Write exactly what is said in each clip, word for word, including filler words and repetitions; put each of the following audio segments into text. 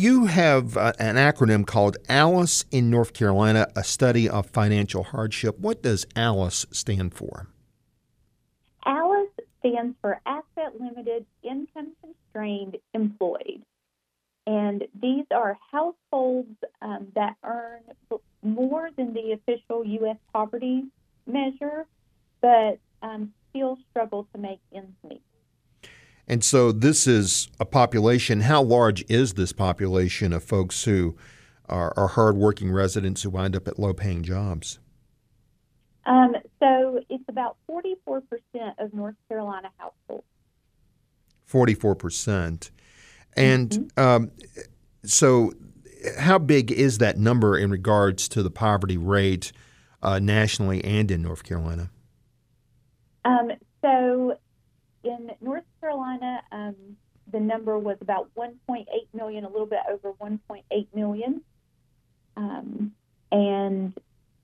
You have uh, an acronym called ALICE in North Carolina, a study of financial hardship. What does ALICE stand for? ALICE stands for Asset Limited Income Constrained Employed. And these are households um, that earn more than the official U S poverty measure, but um, still struggle to make ends meet. And so this is a population. How large is this population of folks who are, are hardworking residents who wind up at low-paying jobs? Um, so it's about forty-four percent of North Carolina households. forty-four percent. And Mm-hmm. um, so how big is that number in regards to the poverty rate uh, nationally and in North Carolina? Um, so in North Carolina, um, the number was about one point eight million, a little bit over one point eight million. Um, and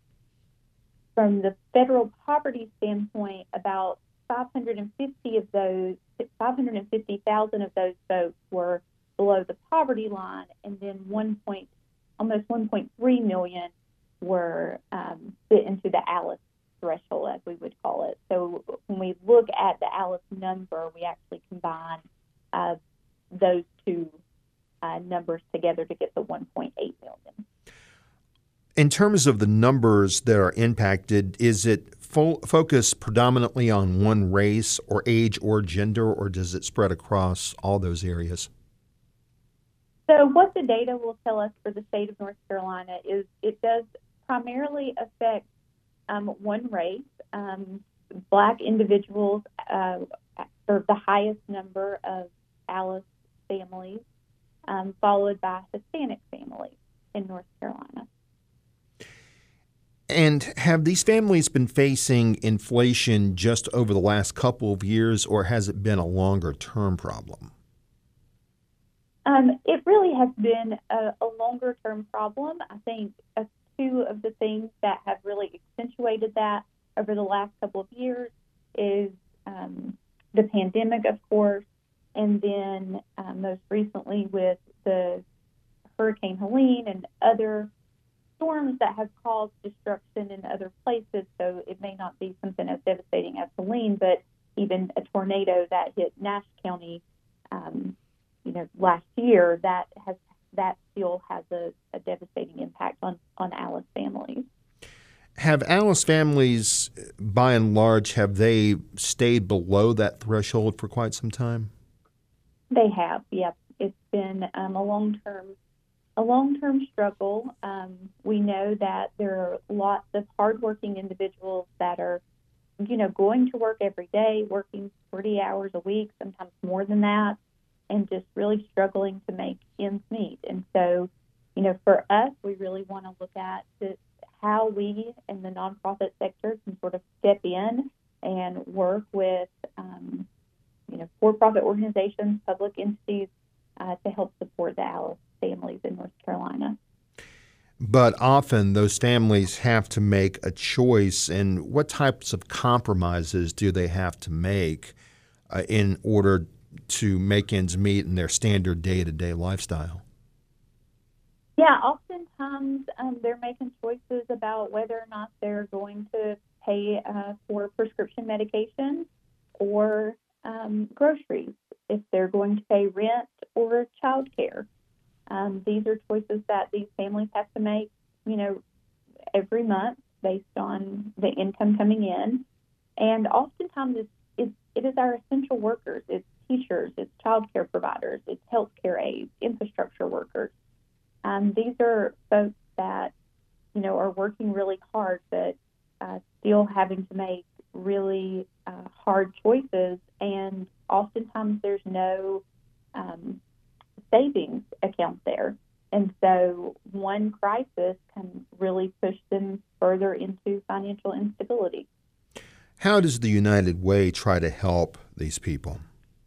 from the federal poverty standpoint, about five hundred fifty of those, five hundred fifty thousand of those folks were below the poverty line, and then one point, almost one point three million were um, fit into the ALICE threshold, as we would call it. So when we look at the ALICE number, we actually combine uh, those two uh, numbers together to get the one point eight million. In terms of the numbers that are impacted, is it fo- focused predominantly on one race or age or gender, or does it spread across all those areas? So what the data will tell us for the state of North Carolina is it does primarily affect um, one race. Um, Black individuals uh, serve the highest number of ALICE families, um, followed by Hispanic families in North Carolina. And have these families been facing inflation just over the last couple of years, or has it been a longer-term problem? Um, it really has been a, a longer-term problem. I think uh, two of the things that have really accentuated that over the last couple of years is um, the pandemic, of course, and then uh, most recently with the Hurricane Helene and other storms that have caused destruction in other places. So it may not be something as devastating as Helene, but even a tornado that hit Nash County, um, you know, last year, that has that still has a, a devastating impact on on ALICE families. Have ALICE families, by and large, have they stayed below that threshold for quite some time? They have, yep. It's been um, a long term a long-term struggle. Um, we know that there are lots of hardworking individuals that are, you know, going to work every day, working forty hours a week, sometimes more than that, and just really struggling to make ends meet. And so, you know, for us, we really want to look at the, how we in the nonprofit sector can sort of step in and work with, um, you know, for-profit organizations, public entities uh, to help support the ALICE families in North Carolina. But often those families have to make a choice. And what types of compromises do they have to make uh, in order to make ends meet in their standard day-to-day lifestyle? Yeah, oftentimes um, they're making choices about whether or not they're going to pay uh, for prescription medication or um, groceries, if they're going to pay rent or child care. Um, these are choices that these families have to make, you know, every month based on the income coming in. And oftentimes it's, it's, it is our essential workers. It's teachers, it's child care providers, it's healthcare aides, infrastructure workers. Um, these are folks that, you know, are working really hard, but uh, still having to make really uh, hard choices. And oftentimes there's no um, savings account there. And so one crisis can really push them further into financial instability. How does the United Way try to help these people?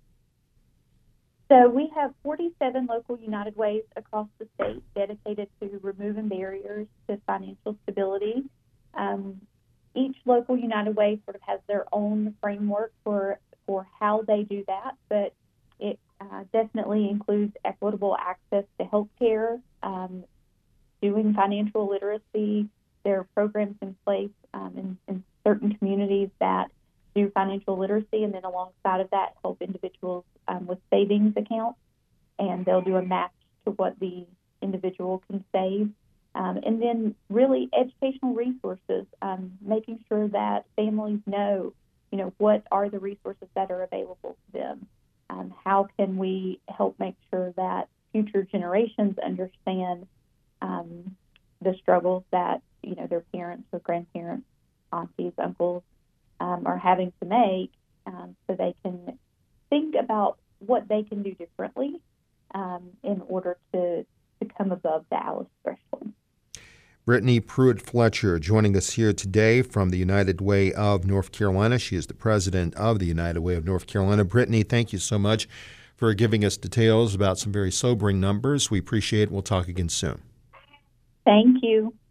So we have forty-seven local United Ways across the state dedicated to removing barriers to financial stability. Um, each local United Way sort of has their own framework for, for how they do that, but it uh, definitely includes equitable access to health care, um, doing financial literacy. There are programs in place um, in, in certain communities that do financial literacy, and then alongside of that, help individuals um, with savings accounts, and they'll do a match to what the individual can save. Um, and then really educational resources, um, making sure that families know, you know, what are the resources that are available to them. Um, how can we help make sure that future generations understand um, the struggles that, you know, their parents or grandparents, aunties, uncles um, are having to make, um, so they can think about what they can do differently um, in order to, to come above the ALICE threshold. Brittany Pruitt-Fletcher joining us here today from the United Way of North Carolina. She is the president of the United Way of North Carolina. Brittany, thank you so much for giving us details about some very sobering numbers. We appreciate it. We'll talk again soon. Thank you.